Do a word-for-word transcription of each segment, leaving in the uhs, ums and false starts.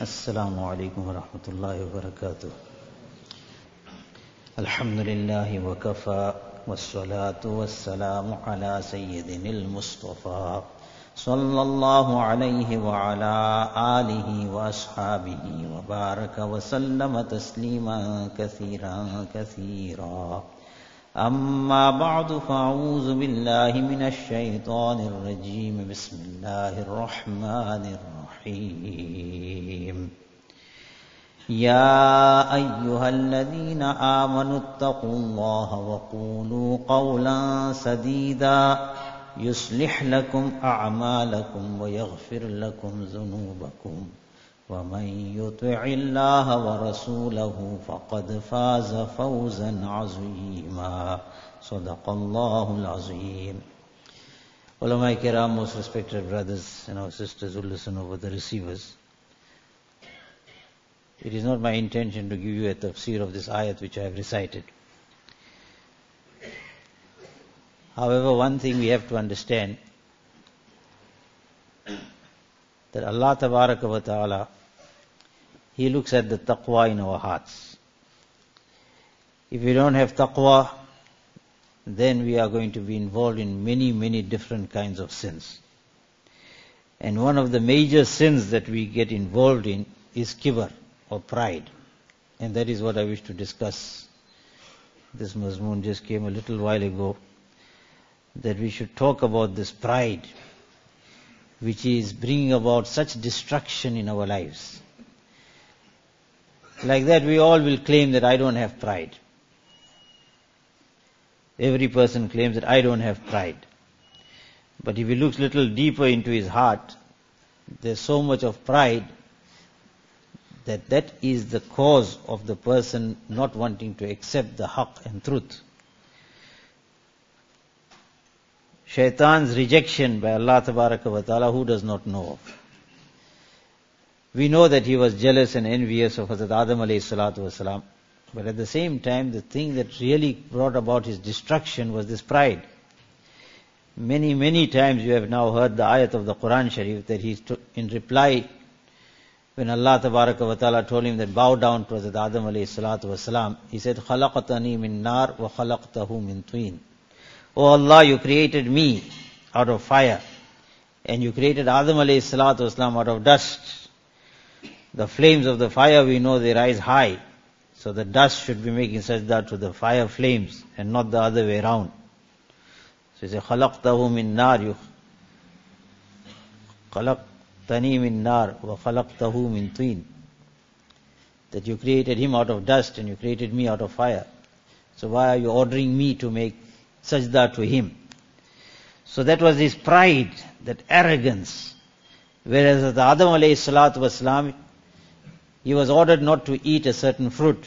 Assalamu alaikum wa rahmatullahi wa barakatuh. Alhamdulillahi wa kafa, wassalatu wassalamu ala sayyidinil Mustafa, sallallahu alayhi wa ala alihi wa ashabihi wa baraka wa sallama tasliman kathiran kathira. Amma ba'du, fa'udhu billahi minash shaitanir rajim. Bismillahir rahmanir rahim. Ya ayyuhalladhina amanu attaqullaha wa qulu qawlan sadida yuslih lakum a'malakum wa yaghfir lakum dhunubakum. وَمَنْ يُطِعِ اللَّهَ وَرَسُولَهُ فَقَدْ فَازَ فَوْزًا عَظِيمًا. صدق الله العظيم. Ulama kiram, most respected brothers and our sisters who listen over the receivers, it is not my intention to give you a tafsir of this ayat which I have recited. However, one thing we have to understand, that Allah Tabaraka wa Ta'ala, He looks at the taqwa in our hearts. If we don't have taqwa, then we are going to be involved in many, many different kinds of sins. And one of the major sins that we get involved in is kibr, or pride. And that is what I wish to discuss. This mazmoon just came a little while ago, that we should talk about this pride, which is bringing about such destruction in our lives. Like that, we all will claim that I don't have pride. Every person claims that I don't have pride. But if he looks a little deeper into his heart, there's so much of pride that that is the cause of the person not wanting to accept the haqq and truth. Shaitan's rejection by Allah Tabaraka wa Ta'ala, who does not know of? We know that he was jealous and envious of Hazrat Adam alayhi salatu wasalam. But at the same time, the thing that really brought about his destruction was this pride. Many, many times you have now heard the ayat of the Quran Sharif that he, in reply, when Allah Tabaraka wa Ta'ala told him that bow down to Hazrat Adam alayhi salatu wasalam, he said, خَلَقَتَنِي مِن نَار وَخَلَقْتَهُ مِن طِينٍ. Oh Allah, you created me out of fire, and you created Adam alayhi salatu wasalam out of dust. The flames of the fire, we know they rise high, so the dust should be making sajda to the fire flames and not the other way around. So he said, خَلَقْتَهُ مِن نَار خَلَقْتَنِي مِن نَار وَخَلَقْتَهُ مِن طِينٍ. That you created him out of dust and you created me out of fire. So why are you ordering me to make sajda to him? So that was his pride, that arrogance. Whereas the Adam alayhi salatu wasalam, he was ordered not to eat a certain fruit,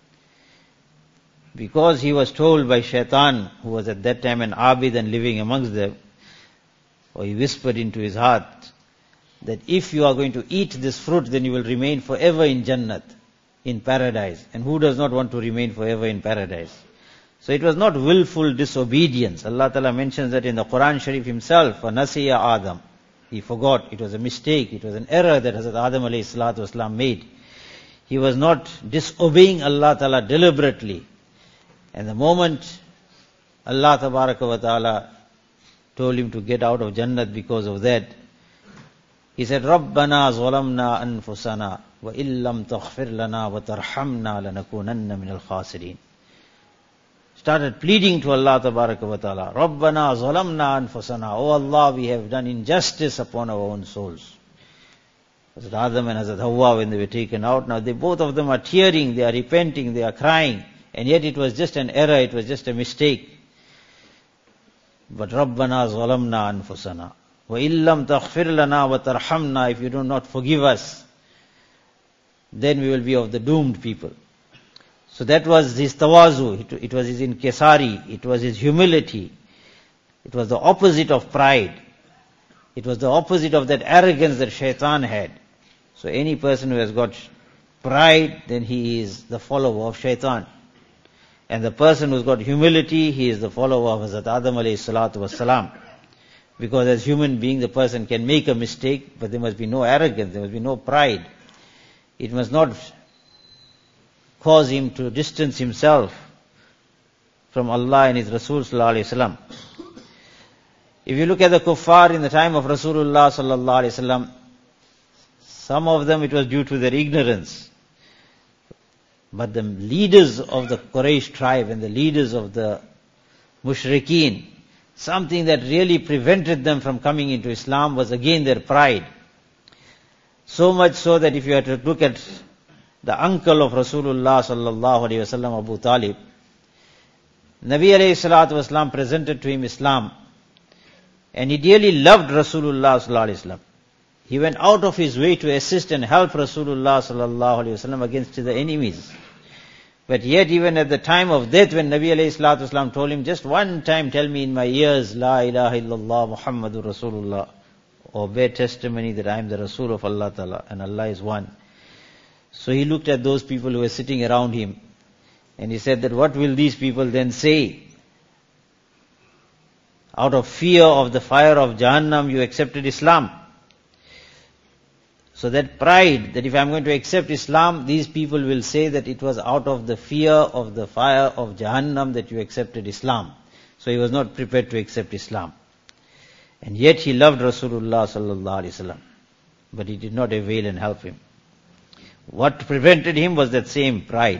because he was told by Shaitan, who was at that time an abid and living amongst them, or he whispered into his heart, that if you are going to eat this fruit, then you will remain forever in Jannat, in paradise. And who does not want to remain forever in paradise? So it was not willful disobedience. Allah Ta'ala mentions that in the Quran Sharif himself, فَنَسِيَ Adam. He forgot, it was a mistake, it was an error that Hazrat Adam alayhi salatu wasalam made. He was not disobeying Allah Ta'ala deliberately. And the moment Allah Tabaraka wa Ta'ala told him to get out of Jannat because of that, he said, رَبَّنَا ظَلَمْنَا أَنفُسَنَا وَإِن لَمْ تَغْفِرْ لَنَا وَتَرْحَمْنَا لَنَكُونَنَّ مِنَ الْخَاسِرِينَ. Started pleading to Allah Tabaraka wa Ta'ala, رَبَّنَا ظَلَمْنَا أَنفُسَنَا. Oh Allah, we have done injustice upon our own souls. Hazrat Adam and Hazrat Hawa, when they were taken out, now they both of them are tearing, they are repenting, they are crying, and yet it was just an error, it was just a mistake. But رَبَّنَا ظَلَمْنَا أَنفُسَنَا وَإِن لَمْ تَغْفِرْ لَنَا وَتَرْحَمْنَا. If you do not forgive us, then we will be of the doomed people. So that was his tawazu, it, it was his inkisari, it was his humility. It was the opposite of pride. It was the opposite of that arrogance that Shaitan had. So any person who has got pride, then he is the follower of Shaitan. And the person who's got humility, he is the follower of Hazrat Adam alayhi salatu wasalam. Because as human being, the person can make a mistake, but there must be no arrogance, there must be no pride. it must not cause him to distance himself from Allah and His Rasul sallallahu alaihi wasallam. If you look at the kuffar in the time of Rasulullah sallallahu alaihi wasallam, some of them it was due to their ignorance. But the leaders of the Quraysh tribe and the leaders of the mushrikeen, something that really prevented them from coming into Islam was again their pride. So much so that if you had to look at the uncle of Rasulullah sallallahu alaihi wasallam, Abu Talib, Nabi alayhi salatu wasalam presented to him Islam, and he dearly loved Rasulullah sallallahu alaihi wasallam. He went out of his way to assist and help Rasulullah sallallahu alaihi wasallam against the enemies. But yet even at the time of death, when Nabi alayhi salatu wasalam told him, just one time tell me in my ears, La ilaha illallah Muhammadur Rasulullah, or bear testimony that I am the Rasul of Allah Ta'ala and Allah is one. So he looked at those people who were sitting around him, and he said that what will these people then say? Out of fear of the fire of Jahannam, you accepted Islam. So that pride, that if I am going to accept Islam, these people will say that it was out of the fear of the fire of Jahannam that you accepted Islam. So he was not prepared to accept Islam. And yet he loved Rasulullah sallallahu alaihi wasallam, but he did not avail and help him. What prevented him was that same pride.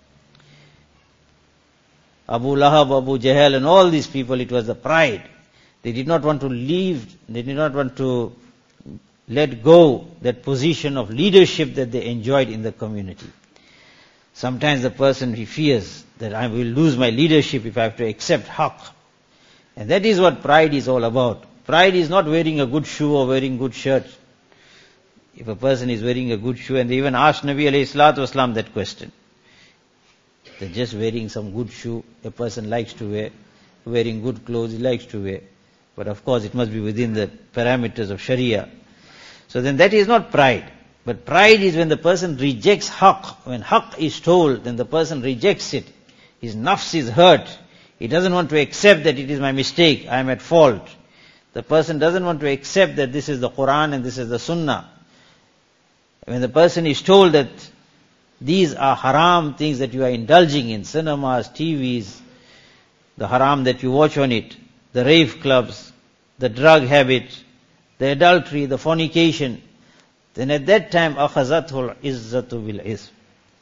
Abu Lahab, Abu Jahl and all these people, it was the pride. They did not want to leave, they did not want to let go that position of leadership that they enjoyed in the community. Sometimes the person, he fears that I will lose my leadership if I have to accept haqq. And that is what pride is all about. Pride is not wearing a good shoe or wearing good shirt. If a person is wearing a good shoe, and they even asked Nabi alayhi salatu wasalam that question. They're just wearing some good shoe, a person likes to wear, wearing good clothes, he likes to wear. But of course it must be within the parameters of Sharia. So then that is not pride. But pride is when the person rejects haqq. When haqq is told, then the person rejects it. His nafs is hurt. He doesn't want to accept that it is my mistake, I am at fault. The person doesn't want to accept that this is the Quran and this is the Sunnah. When the person is told that these are haram things that you are indulging in, cinemas, T Vs, the haram that you watch on it, the rave clubs, the drug habit, the adultery, the fornication, then at that time, أَخَذَتْهُ الْعِزَّةُ بِالْعِزْمِ.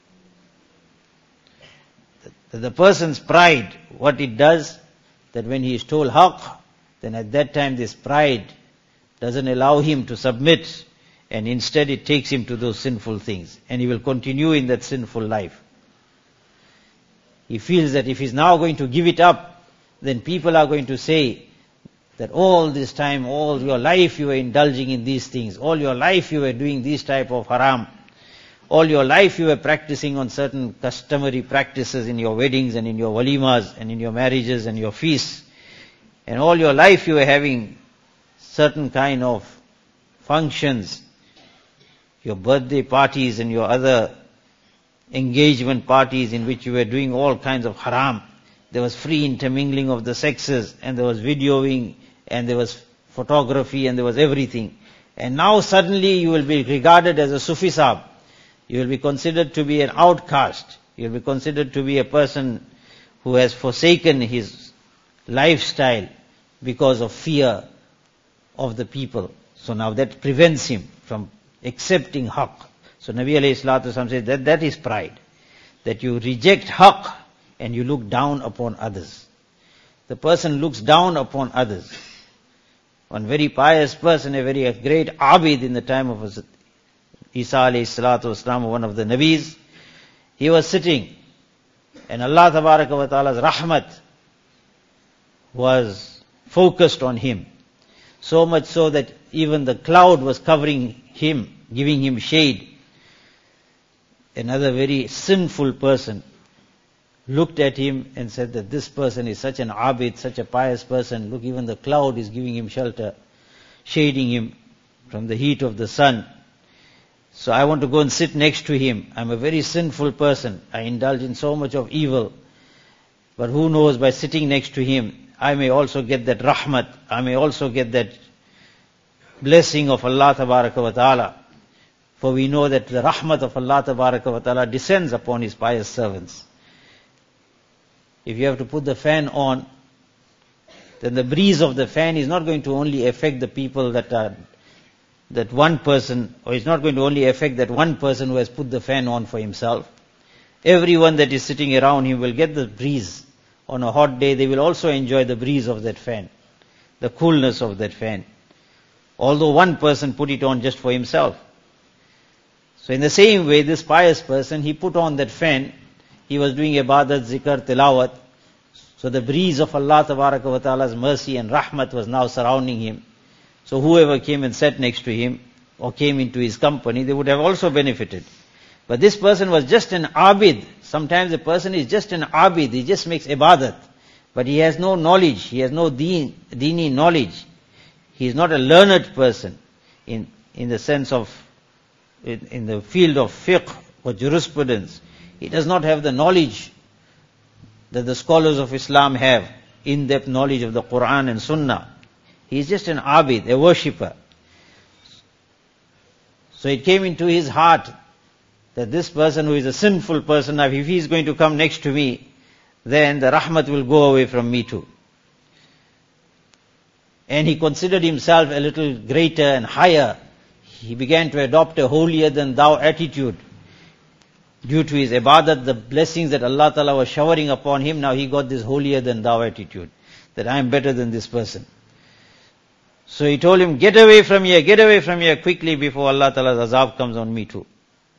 The, the person's pride, what it does, that when he is told haqq, then at that time this pride doesn't allow him to submit, and instead it takes him to those sinful things, and he will continue in that sinful life. He feels that if he's now going to give it up, then people are going to say that all this time, all your life you were indulging in these things, all your life you were doing these type of haram, all your life you were practicing on certain customary practices in your weddings and in your walimas and in your marriages and your feasts, and all your life you were having certain kind of functions, your birthday parties and your other engagement parties in which you were doing all kinds of haram. There was free intermingling of the sexes, and there was videoing, and there was photography, and there was everything. And now suddenly you will be regarded as a Sufi Sahib. You will be considered to be an outcast. You will be considered to be a person who has forsaken his lifestyle because of fear of the people. So now that prevents him from accepting haqq. So Nabi alayhi salatu wasallam says that that is pride. That you reject haqq and you look down upon others. The person looks down upon others. One very pious person, a very great abid in the time of Isa alayhi salatu wasalam, one of the Nabis, he was sitting, and Allah tabaraka wa ta'ala's rahmat was focused on him. So much so that even the cloud was covering him, giving him shade. Another very sinful person looked at him and said that this person is such an abid, such a pious person. Look, even the cloud is giving him shelter, shading him from the heat of the sun. So I want to go and sit next to him. I'm a very sinful person. I indulge in so much of evil. But who knows, by sitting next to him, I may also get that rahmat. I may also get that blessing of Allah tabaraka wa ta'ala. For we know that the rahmat of Allah Tabaraka wa Ta'ala descends upon His pious servants. If you have to put the fan on, then the breeze of the fan is not going to only affect the people that are, that one person, or it's not going to only affect that one person who has put the fan on for himself. Everyone that is sitting around him will get the breeze. On a hot day, they will also enjoy the breeze of that fan, the coolness of that fan. Although one person put it on just for himself. So in the same way, this pious person, he put on that fan, he was doing ibadat, zikr, tilawat. So the breeze of Allah Tabaraka wa Ta'ala's mercy and rahmat was now surrounding him. So whoever came and sat next to him, or came into his company, they would have also benefited. But this person was just an abid. Sometimes a person is just an abid, he just makes ibadat. But he has no knowledge, he has no deen, deeni knowledge. He is not a learned person in, in the sense of, in, in the field of fiqh or jurisprudence. He does not have the knowledge that the scholars of Islam have, in-depth knowledge of the Quran and Sunnah. He is just an abid, a worshipper. So it came into his heart that this person who is a sinful person, now if he is going to come next to me, then the rahmat will go away from me too. And he considered himself a little greater and higher. He began to adopt a holier than thou attitude. Due to his ibadat, the blessings that Allah Ta'ala was showering upon him, now he got this holier than thou attitude, that I am better than this person. So he told him, get away from here, get away from here quickly before Allah Ta'ala's azab comes on me too.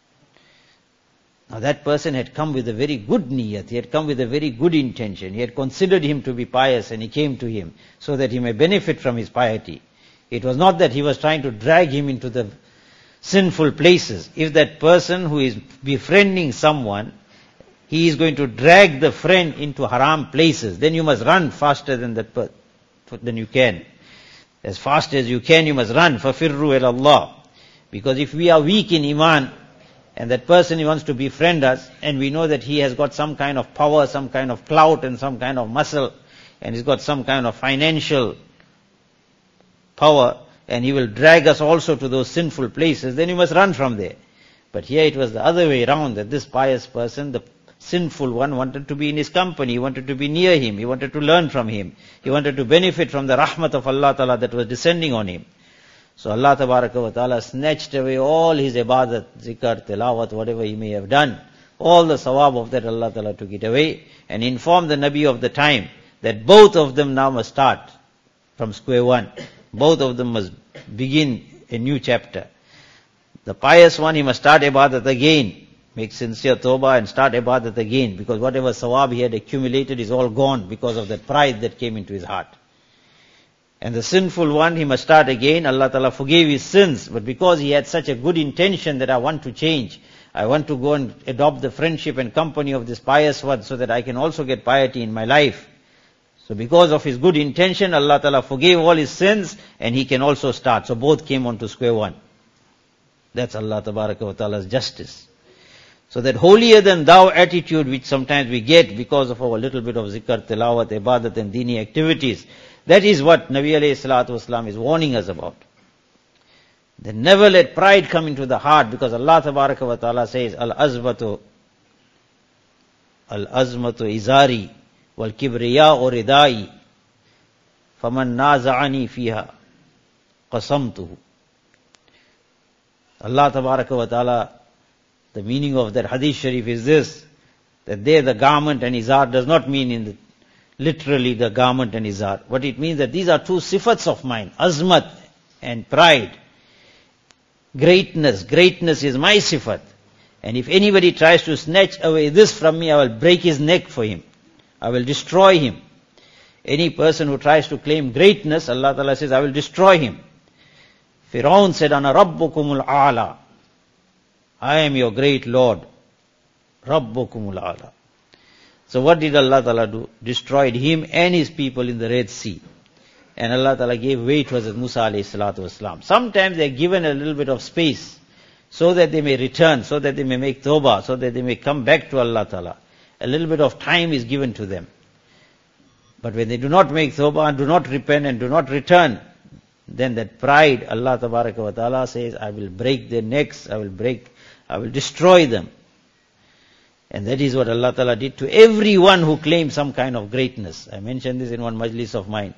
Now that person had come with a very good niyat, he had come with a very good intention, he had considered him to be pious and he came to him so that he may benefit from his piety. It was not that he was trying to drag him into the sinful places. If that person who is befriending someone, he is going to drag the friend into haram places, then you must run faster than that per- than you can. As fast as you can, you must run. فَفِرُّوا إِلَى اللَّهِ. Because if we are weak in iman, and that person wants to befriend us, and we know that he has got some kind of power, some kind of clout, and some kind of muscle, and he's got some kind of financial power, and he will drag us also to those sinful places, then you must run from there. But here it was the other way around, that this pious person, the sinful one, wanted to be in his company, he wanted to be near him, he wanted to learn from him, he wanted to benefit from the rahmat of Allah Ta'ala that was descending on him. So Allah Tabaraka wa Ta'ala snatched away all his ibadat, zikr, tilawat, whatever he may have done. All the sawab of that, Allah Ta'ala took it away and informed the Nabi of the time that both of them now must start from square one. Both of them must begin a new chapter. The pious one, he must start ibadat again, make sincere tawbah and start ibadat again, because whatever sawab he had accumulated is all gone because of that pride that came into his heart. And the sinful one, he must start again. Allah Ta'ala forgave his sins, but because he had such a good intention that I want to change, I want to go and adopt the friendship and company of this pious one so that I can also get piety in my life. So because of his good intention, Allah Ta'ala forgave all his sins and he can also start. So both came on to square one. That's Allah Tabaraka wa Ta'ala's justice. So that holier than thou attitude which sometimes we get because of our little bit of zikr, tilawat, ibadat and dini activities, that is what Nabi alayhi salatu wasalam is warning us about. That never let pride come into the heart, because Allah Tabaraka wa Ta'ala says, Al-azmatu, Al-azmatu izari, wal-kibriya'u ridai, faman naza'ani fiha, qasamtuhu. Allah Tabaraka wa Ta'ala, the meaning of that hadith sharif is this, that there the garment and izar does not mean in the literally the garment and izar. What it means that these are two sifats of mine, azmat and pride. Greatness, greatness is my sifat. And if anybody tries to snatch away this from me, I will break his neck for him. I will destroy him. Any person who tries to claim greatness, Allah Ta'ala says, I will destroy him. Firaun said, Ana Rabbukumul A'la. I am your great Lord. Rabbukumul A'la. So what did Allah Ta'ala do? Destroyed him and his people in the Red Sea. And Allah Ta'ala gave way to Hazrat Musa alayhi salatu wasalam. Sometimes they are given a little bit of space so that they may return, so that they may make tawbah, so that they may come back to Allah Ta'ala. A little bit of time is given to them. But when they do not make tawbah and do not repent and do not return, then that pride, Allah Tabaraka wa Ta'ala says, I will break their necks, I will break, I will destroy them. And that is what Allah Ta'ala did to everyone who claimed some kind of greatness. I mentioned this in one majlis of mine,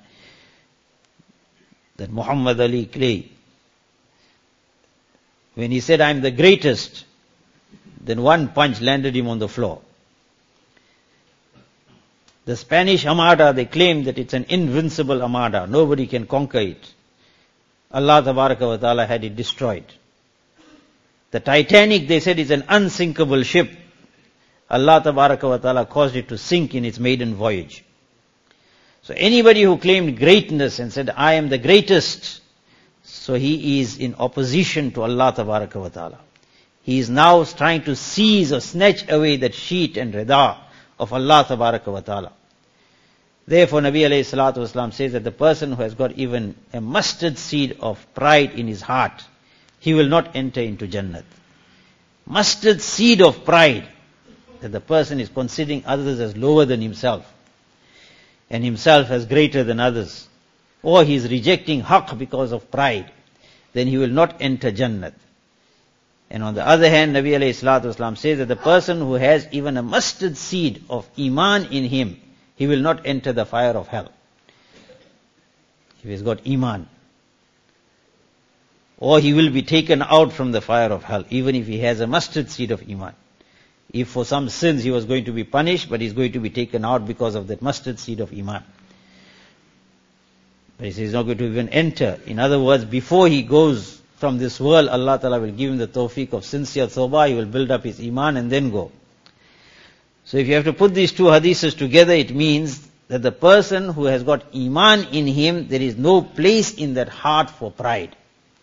that Muhammad Ali Clay, when he said, I am the greatest, then one punch landed him on the floor. The Spanish Armada, they claim that it's an invincible Armada. Nobody can conquer it. Allah Tabaraka wa Ta'ala had it destroyed. The Titanic, they said, is an unsinkable ship. Allah Tabaraka wa Ta'ala caused it to sink in its maiden voyage. So anybody who claimed greatness and said, I am the greatest, so he is in opposition to Allah Tabaraka wa Ta'ala. He is now trying to seize or snatch away that sheet and rida of Allah Tabaraka wa Ta'ala. Therefore, Nabi alayhi salatu wasalam says that the person who has got even a mustard seed of pride in his heart, he will not enter into Jannat. Mustard seed of pride, that the person is considering others as lower than himself, and himself as greater than others, or he is rejecting haqq because of pride, then he will not enter Jannat. And on the other hand, Nabi alayhi salatu wasalam says that the person who has even a mustard seed of iman in him, he will not enter the fire of hell. If he's got iman. Or he will be taken out from the fire of hell, even if he has a mustard seed of iman. If for some sins he was going to be punished, but he's going to be taken out because of that mustard seed of iman. But he says he's not going to even enter. In other words, before he goes from this world, Allah Ta'ala will give him the tawfiq of sincere tawbah, he will build up his iman and then go. So if you have to put these two hadiths together, it means that the person who has got iman in him, there is no place in that heart for pride.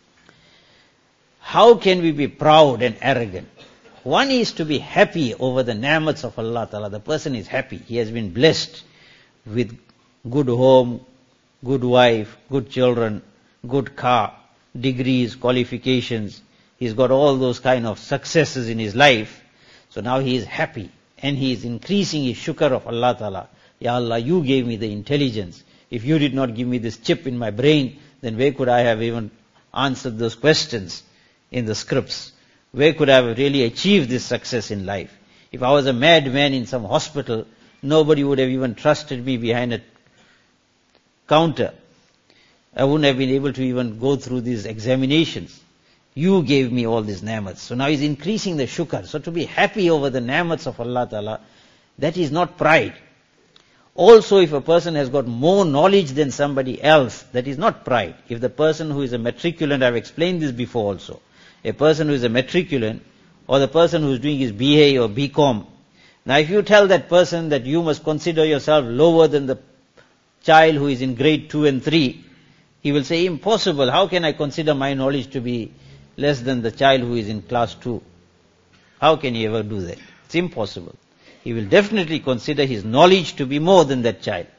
How can we be proud and arrogant? One is to be happy over the ni'mats of Allah Ta'ala. The person is happy. He has been blessed with good home, good wife, good children, good car, degrees, qualifications. He's got all those kind of successes in his life. So now he is happy. And he is increasing his shukr of Allah Ta'ala. Ya Allah, you gave me the intelligence. If you did not give me this chip in my brain, then where could I have even answered those questions in the scripts? Where could I have really achieved this success in life? If I was a madman in some hospital, nobody would have even trusted me behind a counter. I wouldn't have been able to even go through these examinations. You gave me all these ni'mats. So now he's increasing the shukr. So to be happy over the ni'mats of Allah Ta'ala, that is not pride. Also, if a person has got more knowledge than somebody else, that is not pride. If the person who is a matriculant, I've explained this before also, a person who is a matriculant, or the person who is doing his B A or B Com, now if you tell that person that you must consider yourself lower than the child who is in grade two and three, he will say, impossible, how can I consider my knowledge to be less than the child who is in class two? How can he ever do that? It's impossible. He will definitely consider his knowledge to be more than that child.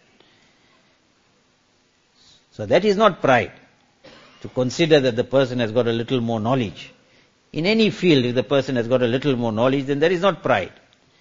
So that is not pride, to consider that the person has got a little more knowledge. In any field, if the person has got a little more knowledge, then that is not pride.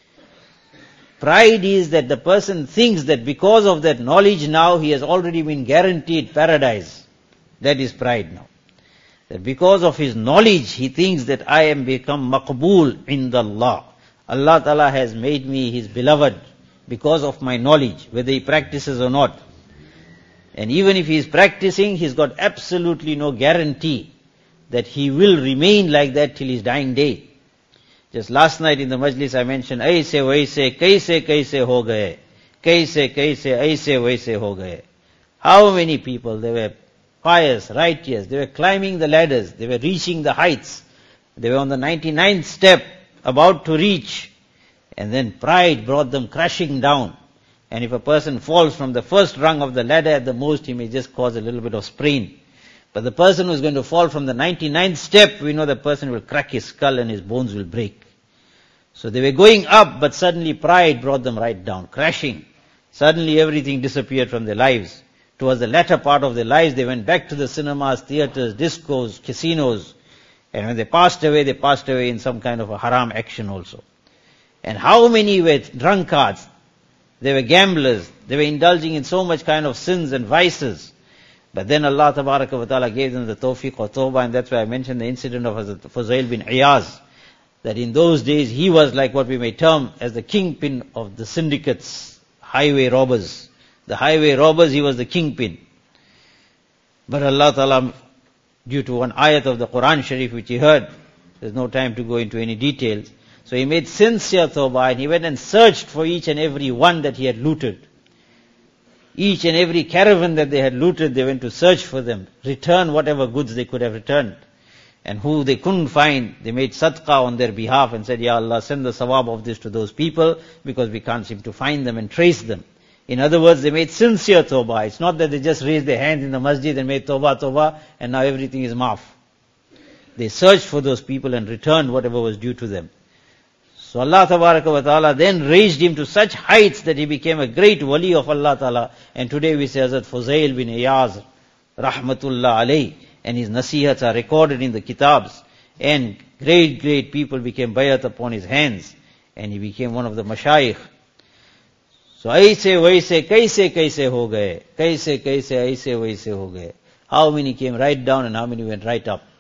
Pride is that the person thinks that because of that knowledge now, he has already been guaranteed paradise. That is pride now. That because of his knowledge, he thinks that I am become maqbool indallah. Allah Ta'ala has made me his beloved because of my knowledge, whether he practices or not. And even if he is practicing, he's got absolutely no guarantee that he will remain like that till his dying day. Just last night in the majlis I mentioned, aise waise, kaise kaise ho gaye, kaise kaise aise waise ho gaye. How many people, they were pious, righteous, they were climbing the ladders, they were reaching the heights, they were on the ninety-ninth step, about to reach, and then pride brought them crashing down. And if a person falls from the first rung of the ladder, at the most he may just cause a little bit of sprain. But the person who is going to fall from the ninety-ninth step, we know the person will crack his skull and his bones will break. So they were going up, but suddenly pride brought them right down, crashing. Suddenly everything disappeared from their lives. Towards the latter part of their lives, they went back to the cinemas, theaters, discos, casinos. And when they passed away, they passed away in some kind of a haram action also. And how many were drunkards? They were gamblers. They were indulging in so much kind of sins and vices. But then Allah Tabaraka wa Ta'ala gave them the tawfiq or tawbah, and that's why I mentioned the incident of Hazrat Fuzail bin Iyaz, that in those days he was like what we may term as the kingpin of the syndicates, highway robbers. The highway robbers, he was the kingpin. But Allah Ta'ala, due to one ayat of the Quran Sharif which he heard, there's no time to go into any details, so he made sincere tawbah, and he went and searched for each and every one that he had looted. Each and every caravan that they had looted, they went to search for them, return whatever goods they could have returned. And who they couldn't find, they made sadaqah on their behalf and said, Ya Allah, send the sawab of this to those people, because we can't seem to find them and trace them. In other words, they made sincere tawbah. It's not that they just raised their hands in the masjid and made tawbah, tawbah, and now everything is maaf. They searched for those people and returned whatever was due to them. So Allah Tabaraka wa Ta'ala then raised him to such heights that he became a great wali of Allah Ta'ala. And today we say Hazrat Fuzail bin Iyaz, Rahmatullah alayh, and his nasihats are recorded in the kitabs. And great, great people became bayat upon his hands, and he became one of the mashayikh. So aise waise kaise kaise ho gaye, kaise kaise aise waise ho gaye. How many came right down and how many went right up?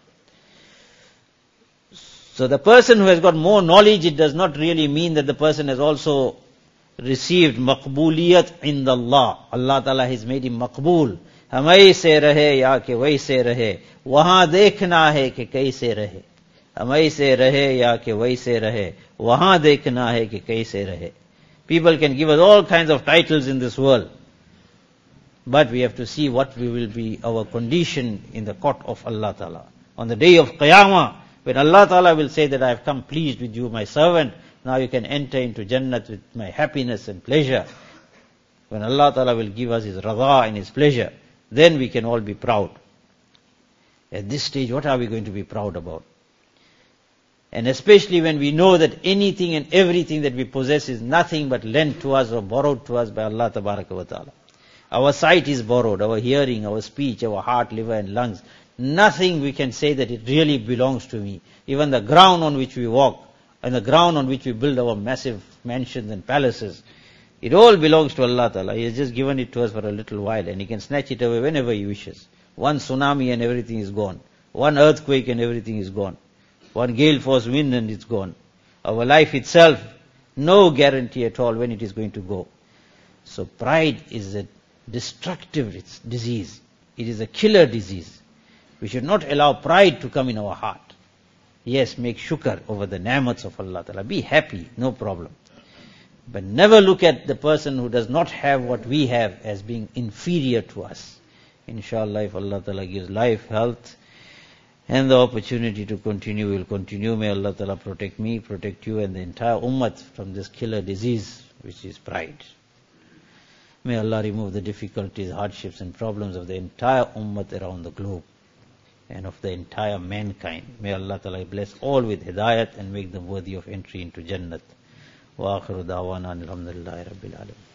So the person who has got more knowledge, it does not really mean that the person has also received maqbooliyat in Allah. Allah Ta'ala has made him maqbool. Hum aise rahe ya ke waise rahe. Wahan dekhna hai ke kaise rahe. Hum aise rahe ya ke waise rahe. Wahan dekhna hai ke kaise rahe. People can give us all kinds of titles in this world, but we have to see what we will be our condition in the court of Allah Ta'ala. On the day of Qiyamah, when Allah Ta'ala will say that I have come pleased with you, my servant, now you can enter into Jannat with my happiness and pleasure. When Allah Ta'ala will give us His radha and His pleasure, then we can all be proud. At this stage, what are we going to be proud about? And especially when we know that anything and everything that we possess is nothing but lent to us or borrowed to us by Allah Tabaraka wa Ta'ala. Our sight is borrowed, our hearing, our speech, our heart, liver and lungs. Nothing we can say that it really belongs to me. Even the ground on which we walk and the ground on which we build our massive mansions and palaces, it all belongs to Allah Ta'ala. He has just given it to us for a little while, and He can snatch it away whenever He wishes. One tsunami and everything is gone. One earthquake and everything is gone. One gale force wind and it's gone. Our life itself, no guarantee at all when it is going to go. So pride is a destructive disease. It is a killer disease. We should not allow pride to come in our heart. Yes, make shukr over the ni'mats of Allah Ta'ala. Be happy, no problem. But never look at the person who does not have what we have as being inferior to us. Inshallah, if Allah Ta'ala gives life, health, and the opportunity to continue, we will continue. May Allah Ta'ala protect me, protect you and the entire ummah from this killer disease, which is pride. May Allah remove the difficulties, hardships and problems of the entire ummah around the globe, and of the entire mankind. May Allah Ta'ala bless all with hidayat and make them worthy of entry into Jannat. Wa akhiru da'wana alhamdulillahi rabbil alamin.